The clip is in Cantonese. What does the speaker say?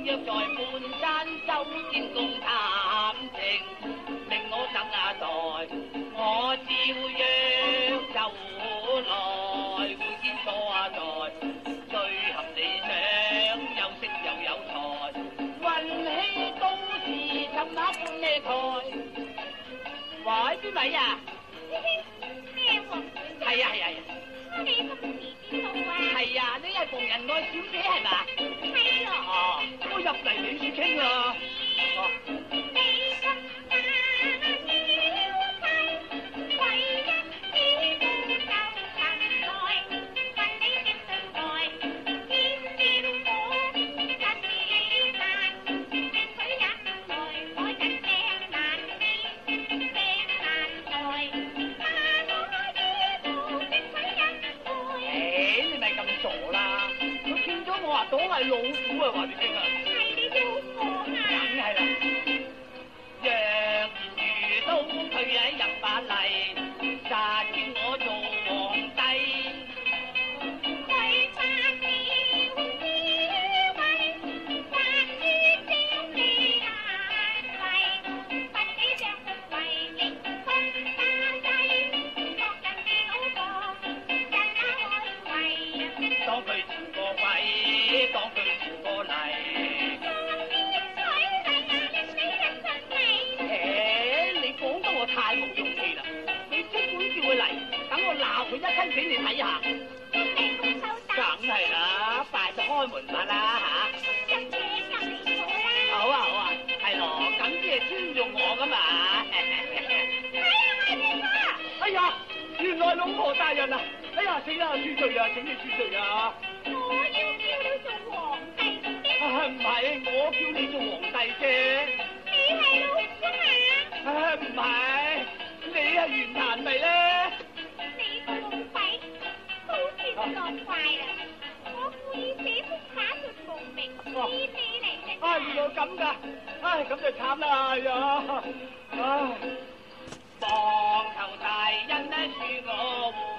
約在半山洲見共談情，令我等待，我照約就來，會見錯在，最合理想，又色又有才，運氣都是尋那半夜台。喂，邊位啊？ 咩喎？ 係啊係啊係啊！ 你咁遲先到啊？ 係啊，你係馮仁愛小姐係嘛？ 係咯。 哦，我入嚟你先傾啦。哦。 你心間了迷，唯一知道就神來，問你的對待，見了我不是理難，令佢也來，我真正難免，正難在，怕我知道的佢一愛。 你咪咁傻啦！佢見咗我話當係老虎啊，話你聽啊！ 係你要我啊！ 梗係啦。若然遇到佢喺入法例，實叫我做皇帝。 佢發了智慧，還於招你難為，不幾將佢為令君巴西，各人嘅老婆，人那愛為。 當佢傳過鬼，當佢傳過嚟。你講得我太冇勇氣啦！你即管叫佢嚟，等我鬧佢一親俾你睇下。梗係啦，快就開門法啦嚇！好啊好啊，係咯，咁先係尊重我噶嘛。哎呀，原來老婆大人啊！哎呀，死啦，恕罪啊，請你恕罪啊！ 我要叫你做皇帝啫。 唔係，我叫你做皇帝啫。 你係老虎啊？ 唔係，你係袁壇咪咧？ 你個老鬼，好似作怪啦！我故意寫幅假述無名，黐你嚟嘅。 原來咁㗎，咁就慘啦，哎呀，唉，房頭大人呢恕我